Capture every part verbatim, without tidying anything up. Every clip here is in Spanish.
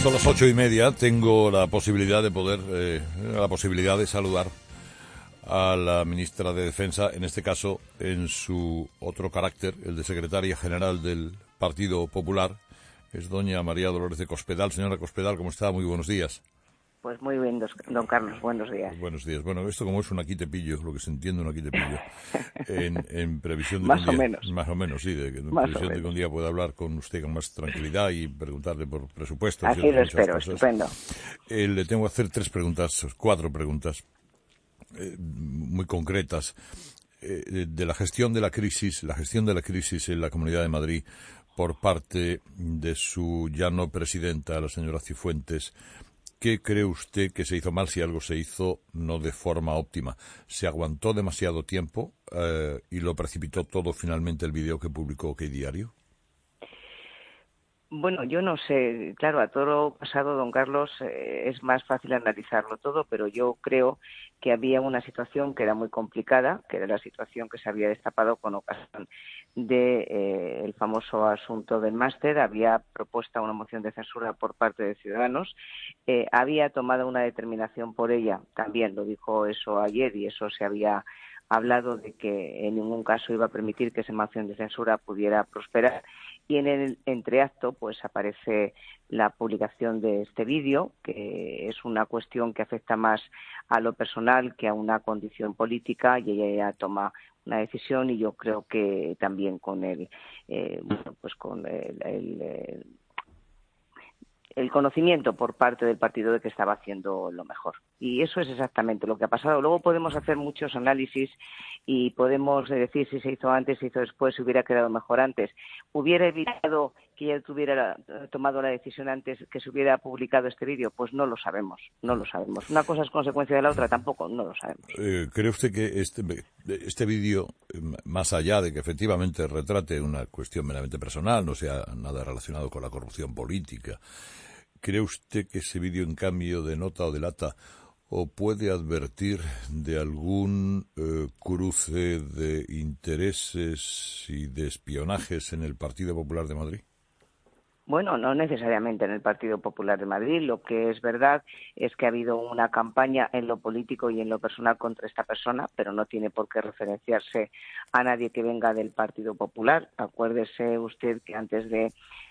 Son las ocho y media. Tengo la posibilidad de poder, eh, la posibilidad de saludar a la ministra de Defensa, en este caso en su otro carácter, el de secretaria general del Partido Popular. Es doña María Dolores de Cospedal. Señora Cospedal, ¿cómo está? Muy buenos días. Pues muy bien, don Carlos, buenos días. Buenos días. Bueno, esto como es un aquí te pillo, lo que se entiende un aquí te pillo, en, en previsión de más que un día, o menos. más o menos, sí, de que, en más previsión de que un día pueda hablar con usted con más tranquilidad y preguntarle por presupuestos Así y otras lo muchas espero, cosas. estupendo. Eh, le tengo que hacer tres preguntas, cuatro preguntas eh, muy concretas eh, de la gestión de la crisis, la gestión de la crisis en la Comunidad de Madrid por parte de su ya no presidenta, la señora Cifuentes. ¿Qué cree usted que se hizo mal, si algo se hizo no de forma óptima? ¿Se aguantó demasiado tiempo eh, y lo precipitó todo finalmente el vídeo que publicó OK Diario? Bueno, yo no sé, claro, a todo lo pasado, don Carlos, eh, es más fácil analizarlo todo, pero yo creo que había una situación que era muy complicada, que era la situación que se había destapado con ocasión de eh, el famoso asunto del máster. Había propuesta una moción de censura por parte de Ciudadanos, eh, había tomado una determinación por ella, también lo dijo eso ayer y eso se había hablado de que en ningún caso iba a permitir que esa moción de censura pudiera prosperar. Y en el entreacto pues aparece la publicación de este vídeo, que es una cuestión que afecta más a lo personal que a una condición política, y ella ya toma una decisión, y yo creo que también con el eh, bueno, pues con el, el, el el conocimiento por parte del partido de que estaba haciendo lo mejor. Y eso es exactamente lo que ha pasado. Luego podemos hacer muchos análisis y podemos decir si se hizo antes, si se hizo después, si hubiera quedado mejor antes. ¿Hubiera evitado que ella tuviera tomado la decisión antes, que se hubiera publicado este vídeo? Pues no lo sabemos, no lo sabemos. Una cosa es consecuencia de la otra, tampoco, no lo sabemos. Eh, ¿Cree usted que este, este vídeo, más allá de que efectivamente retrate una cuestión meramente personal, no sea nada relacionado con la corrupción política, ¿cree usted que ese vídeo, en cambio, denota o delata o puede advertir de algún eh, cruce de intereses y de espionajes en el Partido Popular de Madrid? Bueno, no necesariamente en el Partido Popular de Madrid. Lo que es verdad es que ha habido una campaña en lo político y en lo personal contra esta persona, pero no tiene por qué referenciarse a nadie que venga del Partido Popular. Acuérdese usted que antes de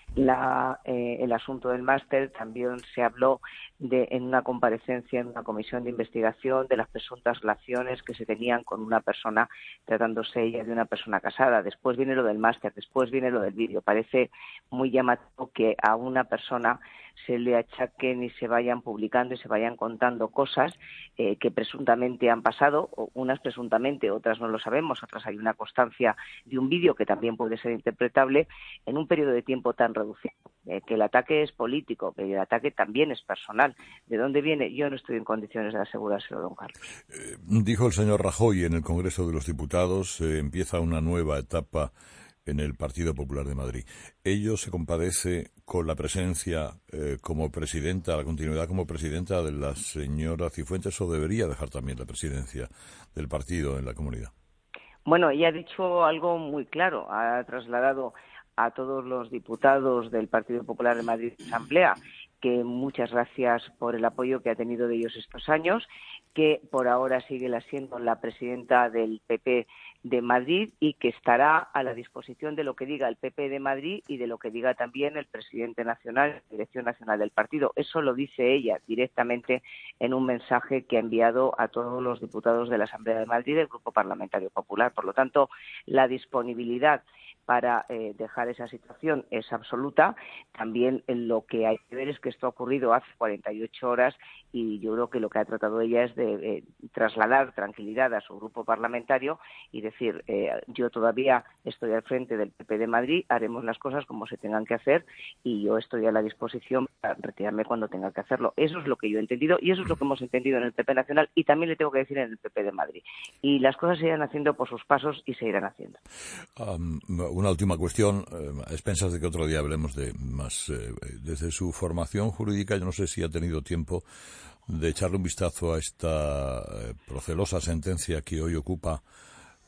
la, eh, el asunto del máster también se habló de, en una comparecencia en una comisión de investigación, de las presuntas relaciones que se tenían con una persona, tratándose ella de una persona casada. Después viene lo del máster, después viene lo del vídeo. Parece muy llamativo que a una persona se le achaquen y se vayan publicando y se vayan contando cosas eh, que presuntamente han pasado, o unas presuntamente, otras no lo sabemos, otras hay una constancia de un vídeo que también puede ser interpretable en un periodo de tiempo tan reducido. Eh, que el ataque es político, que el ataque también es personal. ¿De dónde viene? Yo no estoy en condiciones de asegurárselo, don Carlos. Eh, dijo el señor Rajoy en el Congreso de los Diputados, eh, empieza una nueva etapa en el Partido Popular de Madrid. ¿Ello se compadece con la presencia eh, como presidenta, la continuidad como presidenta de la señora Cifuentes, o debería dejar también la presidencia del partido en la comunidad? Bueno, ella ha dicho algo muy claro, ha trasladado a todos los diputados del Partido Popular de Madrid en Asamblea que muchas gracias por el apoyo que ha tenido de ellos estos años, que por ahora sigue siendo la presidenta del P P de Madrid y que estará a la disposición de lo que diga el P P de Madrid y de lo que diga también el presidente nacional, la dirección nacional del partido. Eso lo dice ella directamente en un mensaje que ha enviado a todos los diputados de la Asamblea de Madrid del Grupo Parlamentario Popular. Por lo tanto, la disponibilidad para eh, dejar esa situación es absoluta. También lo que hay que ver es que esto ha ocurrido hace cuarenta y ocho horas y yo creo que lo que ha tratado ella es de eh, trasladar tranquilidad a su grupo parlamentario y decir, eh, yo todavía estoy al frente del P P de Madrid, haremos las cosas como se tengan que hacer y yo estoy a la disposición para retirarme cuando tenga que hacerlo. Eso es lo que yo he entendido y eso es lo que hemos entendido en el P P nacional y también le tengo que decir en el P P de Madrid. Y las cosas se irán haciendo por sus pasos y se irán haciendo. Um, una última cuestión, eh, a expensas de que otro día hablemos de más. Eh, desde su formación jurídica, yo no sé si ha tenido tiempo de echarle un vistazo a esta eh, procelosa sentencia que hoy ocupa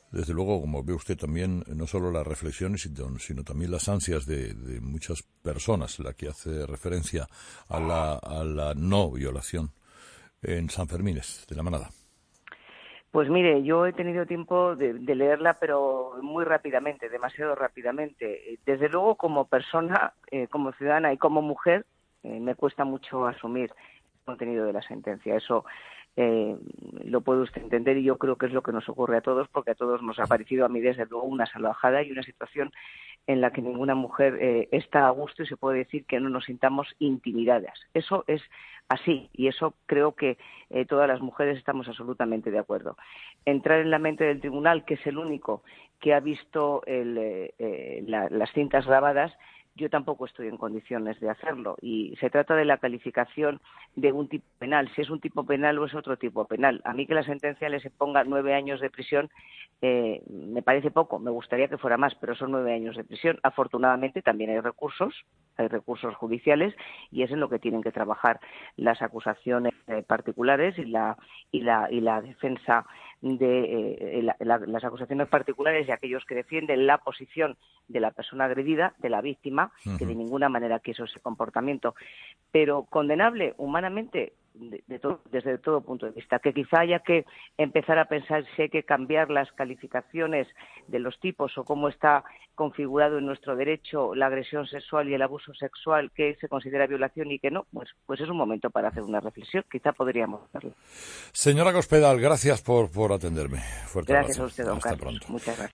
Desde luego, como ve usted también, no solo las reflexiones, sino, sino también las ansias de, de muchas personas, la que hace referencia a la, a la no violación en Sanfermines de la Manada. Pues mire, yo he tenido tiempo de, de leerla, pero muy rápidamente, demasiado rápidamente. Desde luego, como persona, eh, como ciudadana y como mujer, eh, me cuesta mucho asumir el contenido de la sentencia. Eso eh, lo puede usted entender y yo creo que es lo que nos ocurre a todos, porque a todos nos ha parecido, a mí desde luego, una salvajada y una situación en la que ninguna mujer eh, está a gusto y se puede decir que no nos sintamos intimidadas. Eso es así y eso creo que eh, todas las mujeres estamos absolutamente de acuerdo. Entrar en la mente del tribunal, que es el único que ha visto el, eh, eh, la, las cintas grabadas, yo tampoco estoy en condiciones de hacerlo. Y se trata de la calificación de un tipo penal, si es un tipo penal o es otro tipo penal. A mí que la sentencia les ponga nueve años de prisión eh, me parece poco, me gustaría que fuera más, pero son nueve años de prisión. Afortunadamente también hay recursos, hay recursos judiciales y es en lo que tienen que trabajar las acusaciones eh, particulares y la, y la, y la defensa de eh, la, la, las acusaciones particulares y aquellos que defienden la posición de la persona agredida, de la víctima, uh-huh. que de ninguna manera quiso ese comportamiento. Pero condenable humanamente de, de todo, desde todo punto de vista, que quizá haya que empezar a pensar si hay que cambiar las calificaciones de los tipos o cómo está configurado en nuestro derecho la agresión sexual y el abuso sexual, que se considera violación y que no, pues, pues es un momento para hacer una reflexión, quizá podríamos hacerlo. Señora Cospedal, gracias por, por atenderme. Fuerte gracias abrazo. a usted, don Hasta Carlos. Pronto. Muchas gracias.